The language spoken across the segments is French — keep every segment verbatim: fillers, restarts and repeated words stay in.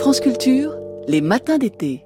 France Culture, les matins d'été.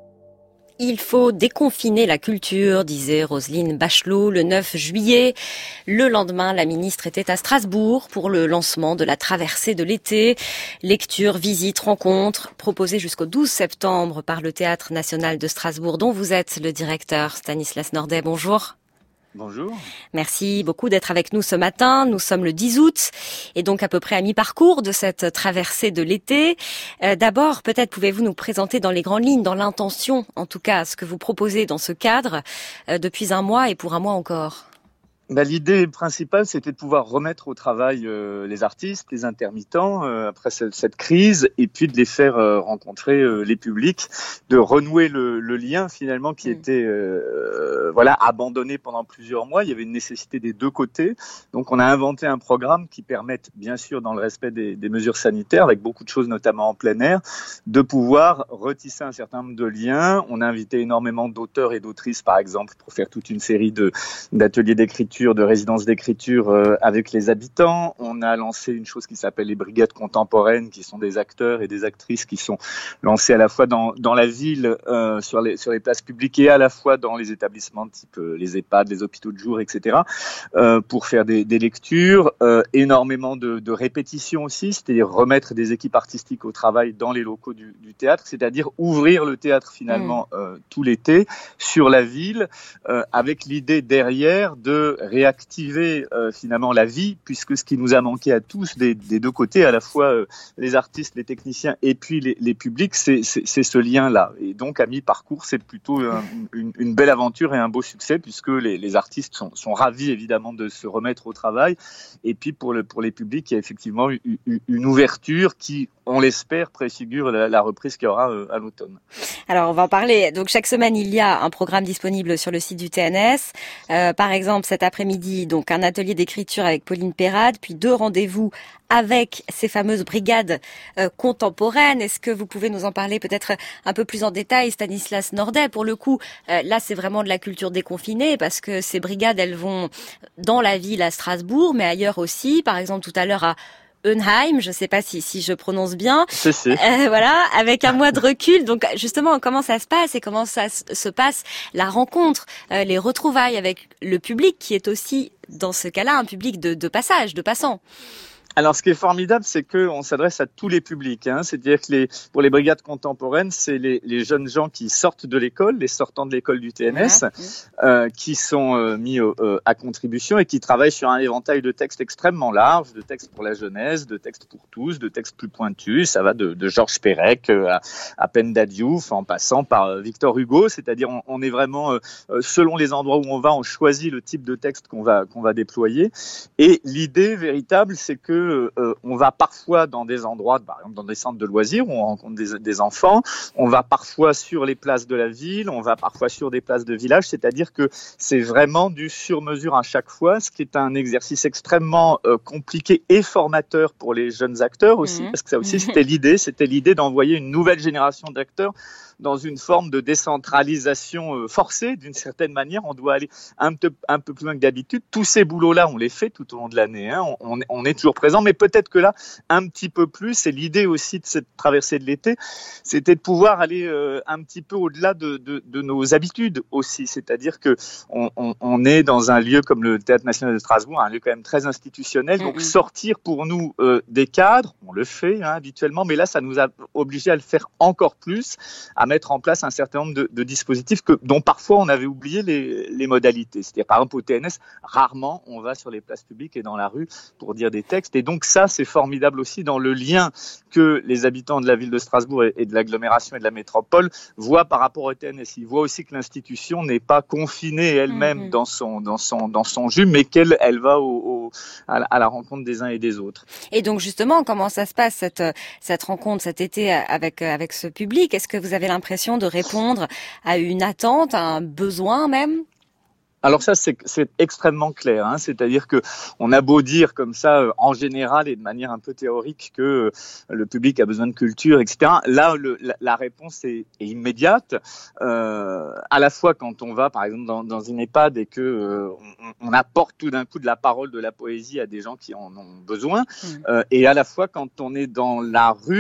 Il faut déconfiner la culture, disait Roselyne Bachelot le neuf juillet. Le lendemain, la ministre était à Strasbourg pour le lancement de la traversée de l'été. Lectures, visites, rencontres, proposées jusqu'au douze septembre par le Théâtre national de Strasbourg, dont vous êtes le directeur. Stanislas Nordet, bonjour. Bonjour. Merci beaucoup d'être avec nous ce matin. Nous sommes le dix août et donc à peu près à mi-parcours de cette traversée de l'été. Euh, d'abord, peut-être pouvez-vous nous présenter dans les grandes lignes, dans l'intention, en tout cas, ce que vous proposez dans ce cadre euh, depuis un mois et pour un mois encore. Bah, l'idée principale, c'était de pouvoir remettre au travail euh, les artistes, les intermittents, euh, après cette, cette crise, et puis de les faire euh, rencontrer euh, les publics, de renouer le, le lien finalement qui mmh. était euh, voilà abandonné pendant plusieurs mois. Il y avait une nécessité des deux côtés. Donc on a inventé un programme qui permette, bien sûr dans le respect des, des mesures sanitaires, avec beaucoup de choses notamment en plein air, de pouvoir retisser un certain nombre de liens. On a invité énormément d'auteurs et d'autrices, par exemple, pour faire toute une série de, d'ateliers d'écriture, de résidence d'écriture euh, avec les habitants. On a lancé une chose qui s'appelle les brigades contemporaines, qui sont des acteurs et des actrices qui sont lancés à la fois dans, dans la ville, euh, sur, les, sur les places publiques et à la fois dans les établissements type euh, les EHPAD, les hôpitaux de jour, et cetera, euh, pour faire des, des lectures. Euh, énormément de, de répétitions aussi, c'est-à-dire remettre des équipes artistiques au travail dans les locaux du, du théâtre, c'est-à-dire ouvrir le théâtre finalement mmh. euh, tout l'été sur la ville, euh, avec l'idée derrière de réactiver euh, finalement la vie, puisque ce qui nous a manqué à tous des, des deux côtés, à la fois euh, les artistes, les techniciens et puis les, les publics, c'est, c'est, c'est ce lien-là. Et donc à mi-parcours, c'est plutôt un, une, une belle aventure et un beau succès, puisque les, les artistes sont, sont ravis évidemment de se remettre au travail. Et puis pour, le, pour les publics, il y a effectivement une, une ouverture qui, on l'espère, préfigure la, la reprise qu'il y aura euh, à l'automne. Alors on va en parler. Donc chaque semaine, il y a un programme disponible sur le site du T N S. Euh, par exemple, cet après-midi, donc un atelier d'écriture avec Pauline Perrade, puis deux rendez-vous avec ces fameuses brigades euh, contemporaines. Est-ce que vous pouvez nous en parler peut-être un peu plus en détail, Stanislas Nordet? Pour le coup, euh, là, c'est vraiment de la culture déconfinée, parce que ces brigades, elles vont dans la ville à Strasbourg, mais ailleurs aussi. Par exemple, tout à l'heure à Eunheim, je ne sais pas si, si je prononce bien. C'est, c'est. Euh, voilà, avec un mois de recul. Donc justement, comment ça se passe et comment ça se passe la rencontre, euh, les retrouvailles avec le public, qui est aussi, dans ce cas-là, un public de, de passage, de passants. Alors, ce qui est formidable, c'est qu'on s'adresse à tous les publics. Hein. C'est-à-dire que les, pour les brigades contemporaines, c'est les, les jeunes gens qui sortent de l'école, les sortants de l'école du T N S, ouais. euh, qui sont euh, mis euh, à contribution et qui travaillent sur un éventail de textes extrêmement large, de textes pour la jeunesse, de textes pour tous, de textes plus pointus. Ça va de, de Georges Perec euh, à, à Penda Diouf, en passant par euh, Victor Hugo. C'est-à-dire, on, on est vraiment, euh, selon les endroits où on va, on choisit le type de texte qu'on va, qu'on va déployer. Et l'idée véritable, c'est que Euh, on va parfois dans des endroits, par exemple dans des centres de loisirs où on rencontre des, des enfants, on va parfois sur les places de la ville, on va parfois sur des places de village, c'est-à-dire que c'est vraiment du sur-mesure à chaque fois, ce qui est un exercice extrêmement euh, compliqué et formateur pour les jeunes acteurs aussi, mmh. parce que ça aussi c'était l'idée, c'était l'idée d'envoyer une nouvelle génération d'acteurs dans une forme de décentralisation forcée, d'une certaine manière. On doit aller un peu, un peu plus loin que d'habitude. Tous ces boulots-là, on les fait tout au long de l'année. Hein. On, on est toujours présent, mais peut-être que là, un petit peu plus. C'est l'idée aussi de cette traversée de l'été, c'était de pouvoir aller euh, un petit peu au-delà de, de, de nos habitudes aussi. C'est-à-dire que on, on, on est dans un lieu comme le Théâtre national de Strasbourg, un lieu quand même très institutionnel. Donc, mm-hmm. sortir pour nous euh, des cadres, on le fait hein, habituellement, mais là, ça nous a obligés à le faire encore plus, à mettre en place un certain nombre de, de dispositifs que, dont parfois on avait oublié les, les modalités. C'est-à-dire, par exemple, au T N S, rarement on va sur les places publiques et dans la rue pour dire des textes. Et donc ça, c'est formidable aussi dans le lien que les habitants de la ville de Strasbourg et, et de l'agglomération et de la métropole voient par rapport au T N S. Ils voient aussi que l'institution n'est pas confinée elle-même mmh. dans son, dans son, dans son jus, mais qu'elle elle va au, au, à, la, à la rencontre des uns et des autres. Et donc justement, comment ça se passe cette, cette rencontre cet été avec, avec ce public? Est-ce que vous avez l'impression de répondre à une attente, à un besoin même? Alors ça, c'est, c'est extrêmement clair. Hein. C'est-à-dire que on a beau dire comme ça, euh, en général et de manière un peu théorique, que euh, le public a besoin de culture, et cetera. Là, le, la, la réponse est, est immédiate. Euh, à la fois quand on va, par exemple, dans, dans une EHPAD et que euh, on, on apporte tout d'un coup de la parole, de la poésie à des gens qui en ont besoin, mmh. euh, et à la fois quand on est dans la rue,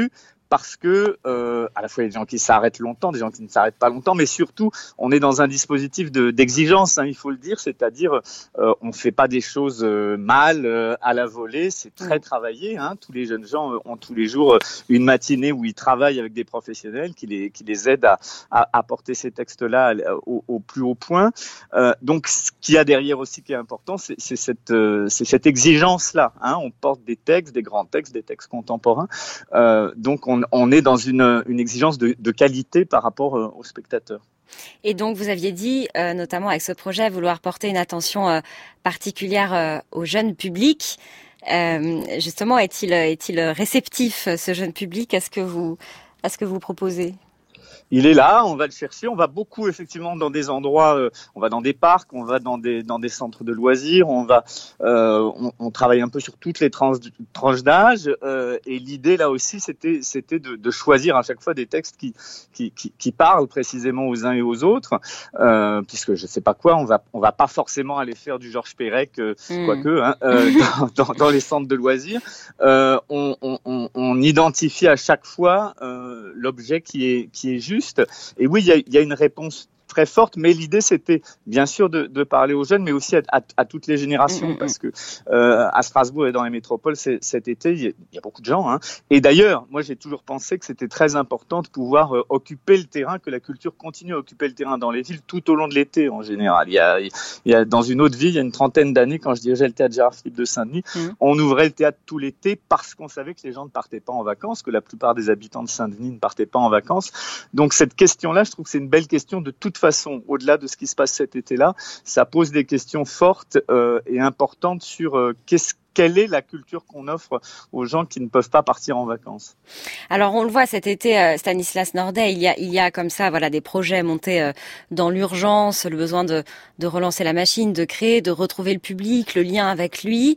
parce que euh, à la fois il y a des gens qui s'arrêtent longtemps, des gens qui ne s'arrêtent pas longtemps, mais surtout on est dans un dispositif de, d'exigence, hein, il faut le dire, c'est-à-dire euh, on ne fait pas des choses euh, mal euh, à la volée, c'est très travaillé, hein, tous les jeunes gens euh, ont tous les jours euh, une matinée où ils travaillent avec des professionnels qui les, qui les aident à, à, à porter ces textes-là au, au plus haut point. Euh, donc ce qu'il y a derrière aussi qui est important, c'est, c'est, cette, euh, c'est cette exigence-là, hein, on porte des textes, des grands textes, des textes contemporains, euh, donc on, on est dans une, une exigence de, de qualité par rapport euh, aux spectateurs. Et donc, vous aviez dit, euh, notamment avec ce projet, vouloir porter une attention euh, particulière euh, au jeune public. Euh, justement, est-il, est-il réceptif, ce jeune public, à ce que vous, à ce que vous proposez ? Il est là, on va le chercher, on va beaucoup effectivement dans des endroits, euh, on va dans des parcs, on va dans des dans des centres de loisirs, on va, euh, on, on travaille un peu sur toutes les tranches, tranches d'âge, euh, et l'idée là aussi c'était c'était de, de choisir à chaque fois des textes qui qui qui, qui parlent précisément aux uns et aux autres, euh, puisque je sais pas quoi, on va on va pas forcément aller faire du Georges Perec, euh, mmh. quoique, hein, euh, dans, dans dans les centres de loisirs, euh, on, on on on identifie à chaque fois euh, l'objet qui est qui est juste. Et oui, il y a, il y a une réponse très forte, mais l'idée c'était bien sûr de, de parler aux jeunes, mais aussi à, à, à toutes les générations, mmh, parce que euh, à Strasbourg et dans les métropoles cet été, il y, a, il y a beaucoup de gens. Hein. Et d'ailleurs, moi j'ai toujours pensé que c'était très important de pouvoir euh, occuper le terrain, que la culture continue à occuper le terrain dans les villes tout au long de l'été en général. Il y a, il y a dans une autre ville, il y a une trentaine d'années, quand je dirigeais le théâtre Gérard-Philippe de Saint-Denis, mmh. on ouvrait le théâtre tout l'été parce qu'on savait que les gens ne partaient pas en vacances, que la plupart des habitants de Saint-Denis ne partaient pas en vacances. Donc cette question-là, je trouve que c'est une belle question de toute façon, au-delà de ce qui se passe cet été-là, ça pose des questions fortes euh, et importantes sur euh, qu'est-ce quelle est la culture qu'on offre aux gens qui ne peuvent pas partir en vacances. Alors on le voit cet été, euh, Stanislas Nordet, il y a, il y a comme ça voilà des projets montés euh, dans l'urgence, le besoin de, de relancer la machine, de créer, de retrouver le public, le lien avec lui.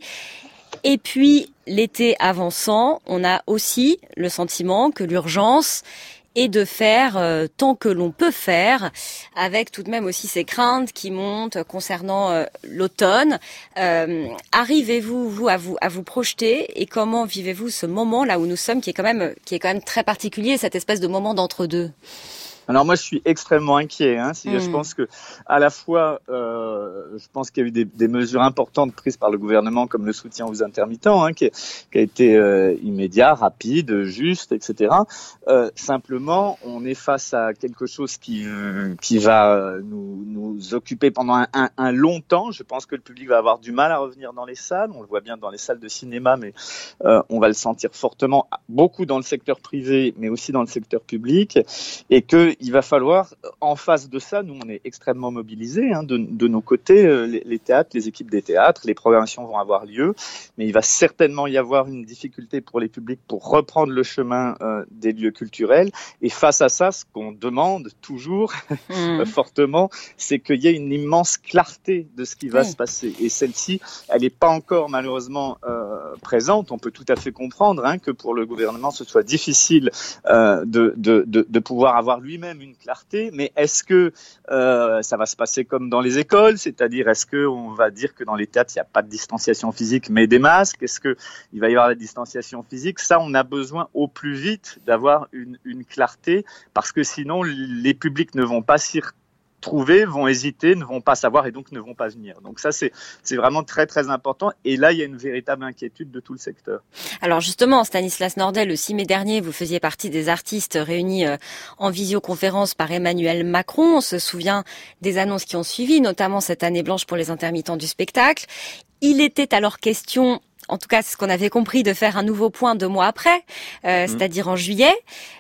Et puis l'été avançant, on a aussi le sentiment que l'urgence et de faire euh, tant que l'on peut faire, avec tout de même aussi ces craintes qui montent concernant euh, l'automne. Euh, arrivez-vous vous à vous à vous projeter et comment vivez-vous ce moment là où nous sommes, qui est quand même qui est quand même très particulier, cette espèce de moment d'entre-deux? Alors moi, je suis extrêmement inquiet. Hein. Mmh. Je pense que, à la fois, euh, je pense qu'il y a eu des, des mesures importantes prises par le gouvernement, comme le soutien aux intermittents, hein, qui, qui a été euh, immédiat, rapide, juste, et cetera. Euh, simplement, on est face à quelque chose qui euh, qui va nous nous occuper pendant un, un, un long temps. Je pense que le public va avoir du mal à revenir dans les salles. On le voit bien dans les salles de cinéma, mais euh, on va le sentir fortement, beaucoup dans le secteur privé, mais aussi dans le secteur public, et que il va falloir, en face de ça, nous on est extrêmement mobilisés, hein, de, de nos côtés, euh, les, les théâtres, les équipes des théâtres, les programmations vont avoir lieu, mais il va certainement y avoir une difficulté pour les publics pour reprendre le chemin euh, des lieux culturels. Et face à ça, ce qu'on demande toujours mmh. fortement, c'est qu'il y ait une immense clarté de ce qui va oui. se passer. Et celle-ci, elle n'est pas encore malheureusement euh, présente. On peut tout à fait comprendre hein, que pour le gouvernement, ce soit difficile euh, de, de, de, de pouvoir avoir lui-même une clarté, mais est-ce que euh, ça va se passer comme dans les écoles, c'est-à-dire est-ce qu'on va dire que dans les théâtres il n'y a pas de distanciation physique mais des masques, est-ce qu'il va y avoir la distanciation physique? Ça, on a besoin au plus vite d'avoir une, une clarté, parce que sinon les publics ne vont pas s'y trouver, vont hésiter, ne vont pas savoir et donc ne vont pas venir. Donc ça, c'est, c'est vraiment très très important. Et là, il y a une véritable inquiétude de tout le secteur. Alors justement, Stanislas Nordet, le six mai dernier, vous faisiez partie des artistes réunis en visioconférence par Emmanuel Macron. On se souvient des annonces qui ont suivi, notamment cette année blanche pour les intermittents du spectacle. Il était alors question, en tout cas c'est ce qu'on avait compris, de faire un nouveau point deux mois après, euh, mmh. c'est-à-dire en juillet.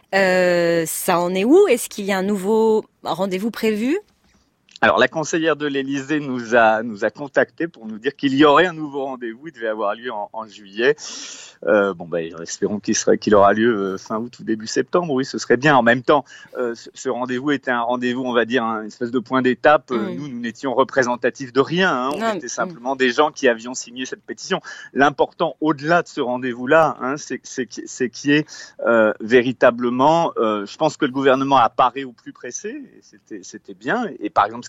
Euh, ça en est où? Est-ce qu'il y a un nouveau rendez-vous prévu? Alors, la conseillère de l'Élysée nous a nous a contactés pour nous dire qu'il y aurait un nouveau rendez-vous. Il devait avoir lieu en, en juillet. Euh, bon, ben, espérons qu'il serait qu'il aura lieu fin août ou début septembre. Oui, ce serait bien. En même temps, euh, ce, ce rendez-vous était un rendez-vous, on va dire, une espèce de point d'étape. Mmh. Nous, nous n'étions représentatifs de rien. Hein. On non, était simplement mmh. des gens qui avions signé cette pétition. L'important, au-delà de ce rendez-vous-là, hein, c'est, c'est, c'est qu'il y ait euh, véritablement. Euh, je pense que le gouvernement a paré au plus pressé. Et c'était c'était bien. Et par exemple, ce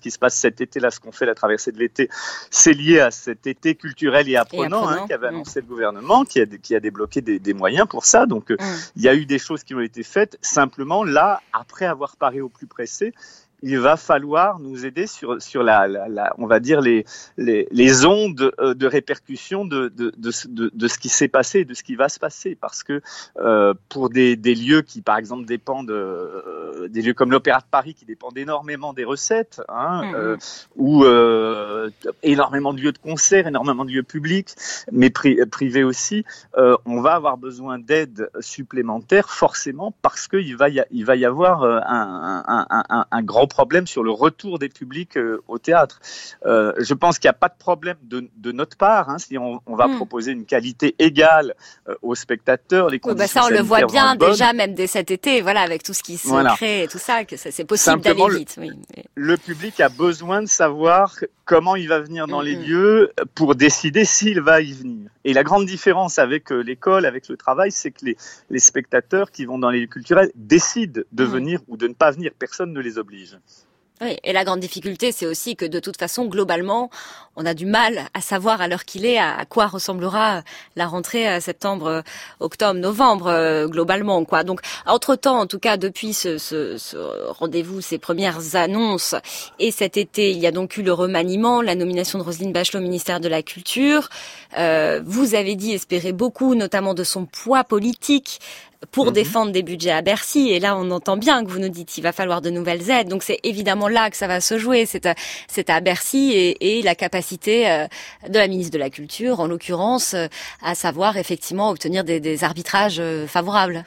qui se passe cet été, là, ce qu'on fait, la traversée de l'été, c'est lié à cet été culturel et apprenant, et apprenant. Hein, qu'avait annoncé mmh. le gouvernement, qui a, qui a débloqué des, des moyens pour ça. Donc, mmh. il y a eu des choses qui ont été faites. Simplement, là, après avoir paré au plus pressé, il va falloir nous aider sur sur la, la, la on va dire les les, les ondes de répercussion de de, de de de ce qui s'est passé et de ce qui va se passer, parce que euh, pour des des lieux qui par exemple dépendent euh, des lieux comme l'Opéra de Paris qui dépendent énormément des recettes, hein, mmh. euh, ou euh, énormément de lieux de concert, énormément de lieux publics, mais pri- privés aussi, euh, on va avoir besoin d'aide supplémentaire forcément, parce que il va y a, il va y avoir un un un, un, un grand problème sur le retour des publics euh, au théâtre. Euh, je pense qu'il n'y a pas de problème de, de notre part, hein, si on, on va mmh. proposer une qualité égale euh, aux spectateurs. Les oui, bah ça, on le voit bien déjà, même dès cet été, voilà, avec tout ce qui se voilà. crée et tout ça, que ça, c'est possible Simplement, d'aller vite. Oui. Le public a besoin de savoir comment il va venir dans mmh. les lieux pour décider s'il va y venir. Et la grande différence avec euh, l'école, avec le travail, c'est que les, les spectateurs qui vont dans les lieux culturels décident de mmh. venir ou de ne pas venir. Personne ne les oblige. Oui, et la grande difficulté, c'est aussi que de toute façon, globalement, on a du mal à savoir à l'heure qu'il est à quoi ressemblera la rentrée septembre, octobre, novembre, globalement, quoi. Donc, entre-temps, en tout cas, depuis ce, ce, ce rendez-vous, ces premières annonces, et cet été, il y a donc eu le remaniement, la nomination de Roselyne Bachelot au ministère de la Culture. Euh, vous avez dit espérer beaucoup, notamment de son poids politique, pour mmh. défendre des budgets à Bercy. Et là, on entend bien que vous nous dites qu'il va falloir de nouvelles aides. Donc, c'est évidemment là que ça va se jouer. C'est à, c'est à Bercy et, et la capacité euh, de la ministre de la Culture, en l'occurrence, euh, à savoir effectivement obtenir des, des arbitrages euh, favorables.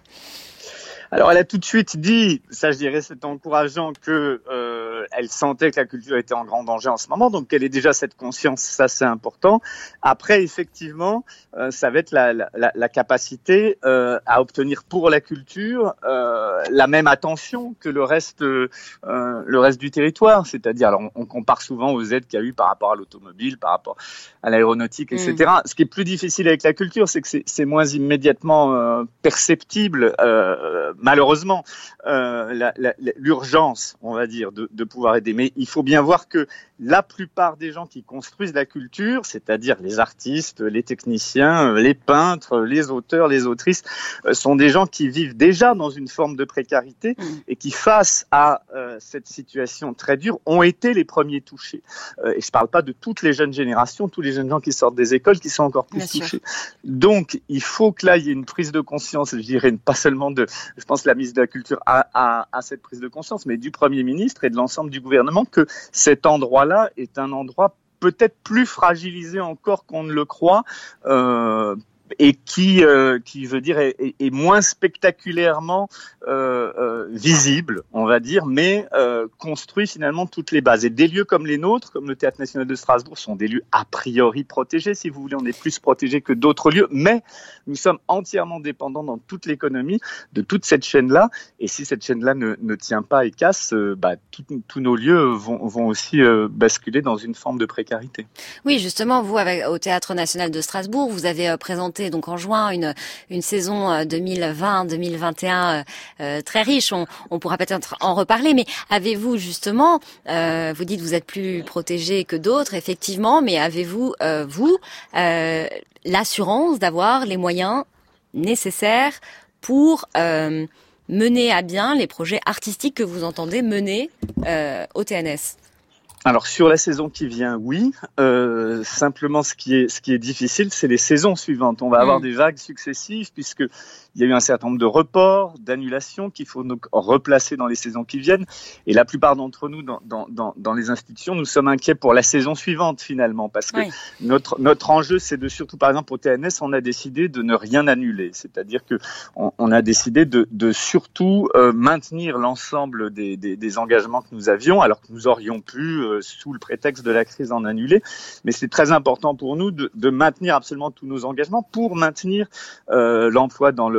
Alors, elle a tout de suite dit, ça je dirais c'est encourageant, que euh, elle sentait que la culture était en grand danger en ce moment, donc qu'elle ait déjà cette conscience, ça c'est important. Après, effectivement, euh, ça va être la, la, la capacité euh, à obtenir pour la culture euh, la même attention que le reste, euh, le reste du territoire. C'est-à-dire, alors on, on compare souvent aux aides qu'il y a eu par rapport à l'automobile, par rapport à l'aéronautique, et cetera. Mmh. Ce qui est plus difficile avec la culture, c'est que c'est, c'est moins immédiatement euh, perceptible. Euh, Malheureusement, euh, la, la, l'urgence, on va dire, de, de pouvoir aider. Mais il faut bien voir que la plupart des gens qui construisent la culture, c'est-à-dire les artistes, les techniciens, les peintres, les auteurs, les autrices, euh, sont des gens qui vivent déjà dans une forme de précarité mmh. et qui, face à euh, cette situation très dure, ont été les premiers touchés. Euh, et je ne parle pas de toutes les jeunes générations, tous les jeunes gens qui sortent des écoles qui sont encore plus bien touchés. Sûr. Donc, il faut que là, il y ait une prise de conscience, je dirais, pas seulement de... Je pense que la ministre de la Culture a, a, a cette prise de conscience, mais du Premier ministre et de l'ensemble du gouvernement, que cet endroit-là est un endroit peut-être plus fragilisé encore qu'on ne le croit, euh, et qui, euh, qui veut dire, est, est moins spectaculairement euh, euh, visible, on va dire, mais euh, construit finalement toutes les bases. Et des lieux comme les nôtres, comme le Théâtre National de Strasbourg, sont des lieux a priori protégés, si vous voulez. On est plus protégés que d'autres lieux, mais nous sommes entièrement dépendants dans toute l'économie de toute cette chaîne-là. Et si cette chaîne-là ne, ne tient pas et casse, euh, bah, tous nos lieux vont, vont aussi euh, basculer dans une forme de précarité. Oui, justement, vous, avec, au Théâtre National de Strasbourg, vous avez euh, présenté donc en juin une une saison deux mille vingt deux mille vingt et un euh, très riche. On, on pourra peut-être en reparler, mais avez-vous justement, euh, vous dites que vous êtes plus protégé que d'autres, effectivement, mais avez-vous euh, vous euh, l'assurance d'avoir les moyens nécessaires pour euh, mener à bien les projets artistiques que vous entendez mener euh, au T N S? Alors sur la saison qui vient, oui. Euh, simplement, ce qui est ce qui est difficile, c'est les saisons suivantes. On va avoir mmh. des vagues successives, puisque il y a eu un certain nombre de reports, d'annulations qu'il faut donc replacer dans les saisons qui viennent. Et la plupart d'entre nous, dans dans dans, dans les institutions, nous sommes inquiets pour la saison suivante finalement, parce que oui. notre notre enjeu, c'est de surtout, par exemple au T N S, on a décidé de ne rien annuler. C'est-à-dire que on, on a décidé de de surtout euh, maintenir l'ensemble des, des des engagements que nous avions, alors que nous aurions pu euh, sous le prétexte de la crise en annuler. Mais c'est très important pour nous de, de maintenir absolument tous nos engagements pour maintenir euh, l'emploi dans le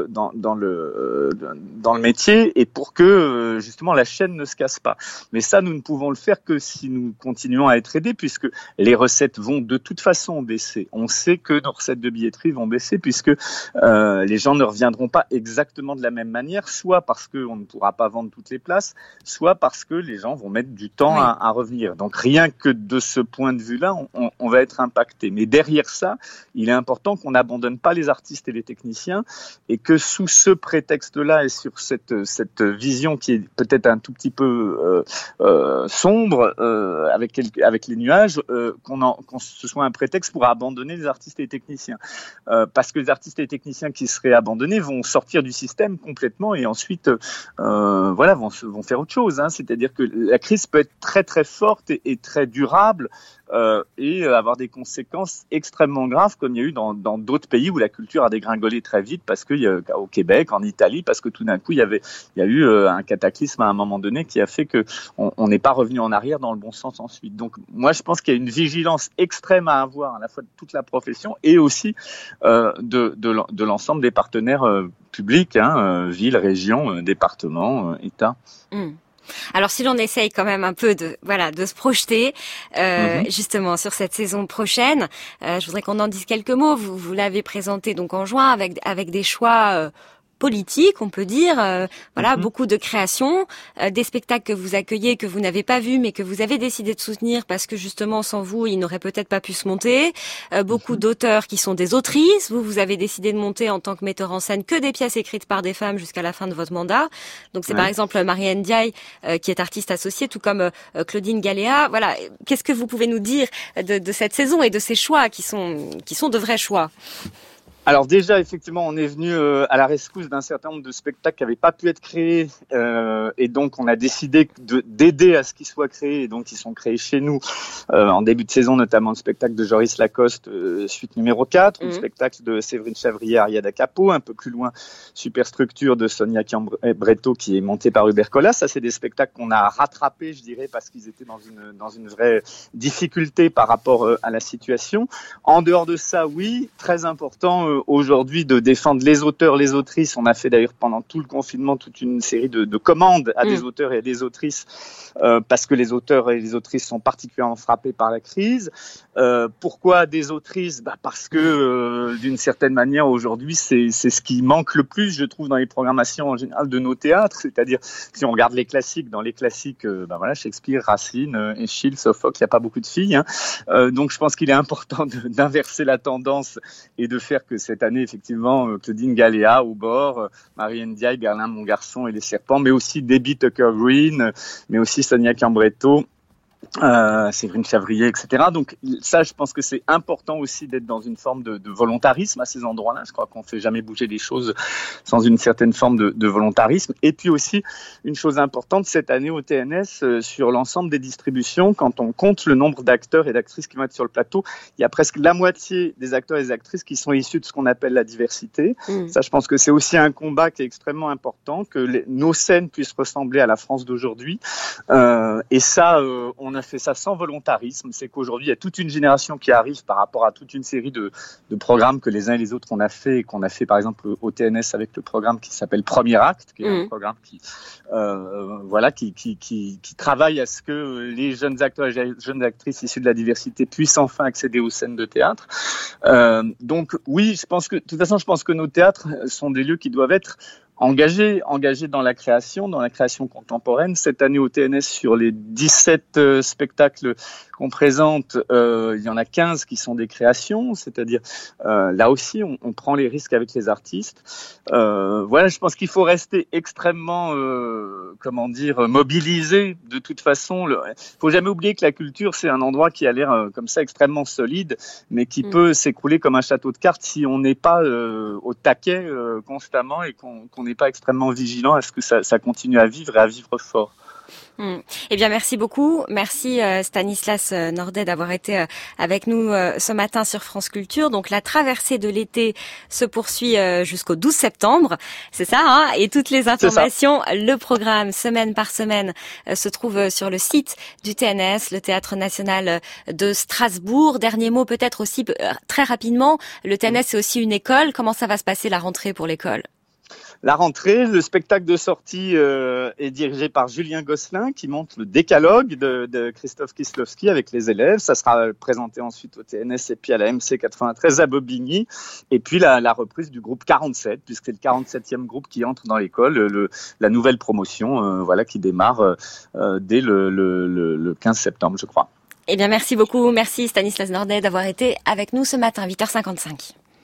dans, dans le dans le métier et pour que justement la chaîne ne se casse pas. Mais ça, nous ne pouvons le faire que si nous continuons à être aidés, puisque les recettes vont de toute façon baisser. On sait que nos recettes de billetterie vont baisser puisque euh, les gens ne reviendront pas exactement de la même manière, soit parce qu'on ne pourra pas vendre toutes les places, soit parce que les gens vont mettre du temps oui. à, à revenir. Donc rien que de ce point de vue-là, on, on, on va être impacté. Mais derrière ça, il est important qu'on n'abandonne pas les artistes et les techniciens et que sous ce prétexte-là et sur cette, cette vision qui est peut-être un tout petit peu euh, euh, sombre euh, avec, avec les nuages, euh, qu'on, en, qu'on ce soit un prétexte pour abandonner les artistes et les techniciens. Euh, parce que les artistes et les techniciens qui seraient abandonnés vont sortir du système complètement et ensuite euh, voilà, vont, vont faire autre chose. Hein. C'est-à-dire que la crise peut être très très forte et, et très durable euh, et avoir des conséquences extrêmement graves comme il y a eu dans, dans d'autres pays où la culture a dégringolé très vite parce qu'il y a, au Québec, en Italie, parce que tout d'un coup il y avait, il y a eu euh, un cataclysme à un moment donné qui a fait que on, on n'est pas revenu en arrière dans le bon sens ensuite. Donc moi je pense qu'il y a une vigilance extrême à avoir à la fois de toute la profession et aussi euh, de, de, de l'ensemble des partenaires euh, publics, hein, euh, villes, régions, euh, départements, euh, États. Mmh. Alors si l'on essaye quand même un peu de voilà de se projeter euh, mm-hmm. justement sur cette saison prochaine, euh, je voudrais qu'on en dise quelques mots. Vous vous l'avez présenté donc en juin avec avec des choix euh, politique, on peut dire, euh, voilà, mm-hmm. beaucoup de créations, euh, des spectacles que vous accueillez, que vous n'avez pas vus, mais que vous avez décidé de soutenir parce que justement, sans vous, ils n'auraient peut-être pas pu se monter. Euh, beaucoup mm-hmm. d'auteurs qui sont des autrices. Vous, vous avez décidé de monter en tant que metteur en scène que des pièces écrites par des femmes jusqu'à la fin de votre mandat. Donc c'est ouais. par exemple Marianne Ndiaye euh, qui est artiste associée, tout comme euh, Claudine Galéa. Voilà, qu'est-ce que vous pouvez nous dire de, de cette saison et de ces choix qui sont qui sont de vrais choix? Alors déjà, effectivement, on est venu euh, à la rescousse d'un certain nombre de spectacles qui n'avaient pas pu être créés euh, et donc on a décidé de, d'aider à ce qu'ils soient créés et donc ils sont créés chez nous euh, en début de saison, notamment le spectacle de Joris Lacoste, euh, suite numéro quatre, mmh. le spectacle de Séverine Chavrier, Ariada Capo, un peu plus loin, Superstructure de Sonia Chiambretto qui est montée par Hubert Collas. Ça, c'est des spectacles qu'on a rattrapés, je dirais, parce qu'ils étaient dans une, dans une vraie difficulté par rapport euh, à la situation. En dehors de ça, oui, très important euh, aujourd'hui de défendre les auteurs, les autrices. On a fait d'ailleurs pendant tout le confinement toute une série de, de commandes à mmh. des auteurs et à des autrices euh, parce que les auteurs et les autrices sont particulièrement frappés par la crise. Euh, pourquoi des autrices ? Bah parce que euh, d'une certaine manière aujourd'hui c'est, c'est ce qui manque le plus, je trouve, dans les programmations en général de nos théâtres. C'est-à-dire si on regarde les classiques, dans les classiques, euh, bah voilà, Shakespeare, Racine, euh, Eschyle, Sophocle, il n'y a pas beaucoup de filles. Hein. Euh, donc je pense qu'il est important de, d'inverser la tendance et de faire que cette année, effectivement, Claudine Galéa au bord, Marianne Ndiaye, Berlin, mon garçon et les serpents, mais aussi Debbie Tucker-Green, mais aussi Sonia Chiambretto, Euh, Séverine Chavrier, et cetera. Donc ça, je pense que c'est important aussi d'être dans une forme de, de volontarisme à ces endroits-là. Je crois qu'on ne fait jamais bouger les choses sans une certaine forme de, de volontarisme. Et puis aussi, une chose importante, cette année au T N S, euh, sur l'ensemble des distributions, quand on compte le nombre d'acteurs et d'actrices qui vont être sur le plateau, il y a presque la moitié des acteurs et des actrices qui sont issus de ce qu'on appelle la diversité. Mmh. Ça, je pense que c'est aussi un combat qui est extrêmement important, que les, nos scènes puissent ressembler à la France d'aujourd'hui. Euh, et ça, euh, on a fait ça sans volontarisme. C'est qu'aujourd'hui, il y a toute une génération qui arrive par rapport à toute une série de, de programmes que les uns et les autres on a fait et qu'on a fait par exemple au T N S avec le programme qui s'appelle Premier Acte, qui est mmh. un programme qui, euh, voilà, qui, qui, qui, qui travaille à ce que les jeunes acteurs et les jeunes actrices issus de la diversité puissent enfin accéder aux scènes de théâtre. Euh, donc oui, je pense que, de toute façon, je pense que nos théâtres sont des lieux qui doivent être engagé, engagé dans la création, dans la création contemporaine. Cette année au T N S, sur les dix-sept euh, spectacles qu'on présente, euh, il y en a quinze qui sont des créations, c'est-à-dire euh, là aussi, on, on prend les risques avec les artistes. Euh, voilà, je pense qu'il faut rester extrêmement, euh, comment dire, mobilisé de toute façon. Il ne faut jamais oublier que la culture, c'est un endroit qui a l'air euh, comme ça extrêmement solide, mais qui mmh. peut s'écrouler comme un château de cartes si on n'est pas euh, au taquet euh, constamment et qu'on, qu'on n'est pas extrêmement vigilant à ce que ça, ça continue à vivre et à vivre fort. Mmh. Eh bien, merci beaucoup. Merci euh, Stanislas Nordet d'avoir été euh, avec nous euh, ce matin sur France Culture. Donc, la traversée de l'été se poursuit euh, jusqu'au douze septembre. C'est ça, hein ? Et toutes les informations, le programme, semaine par semaine, euh, se trouve sur le site du T N S, le Théâtre National de Strasbourg. Dernier mot peut-être aussi, euh, très rapidement, le T N S, c'est aussi une école. Comment ça va se passer la rentrée pour l'école ? La rentrée, le spectacle de sortie euh, est dirigé par Julien Gosselin qui montre le décalogue de, de Christophe Kieslowski avec les élèves. Ça sera présenté ensuite au T N S et puis à la M C quatre-vingt-treize à Bobigny. Et puis la, la reprise du groupe quarante-sept, puisque c'est le quarante-septième groupe qui entre dans l'école, le, la nouvelle promotion euh, voilà, qui démarre euh, dès le, le, le, le quinze septembre, je crois. Eh bien, merci beaucoup. Merci Stanislas Nordet d'avoir été avec nous ce matin, huit heures cinquante-cinq.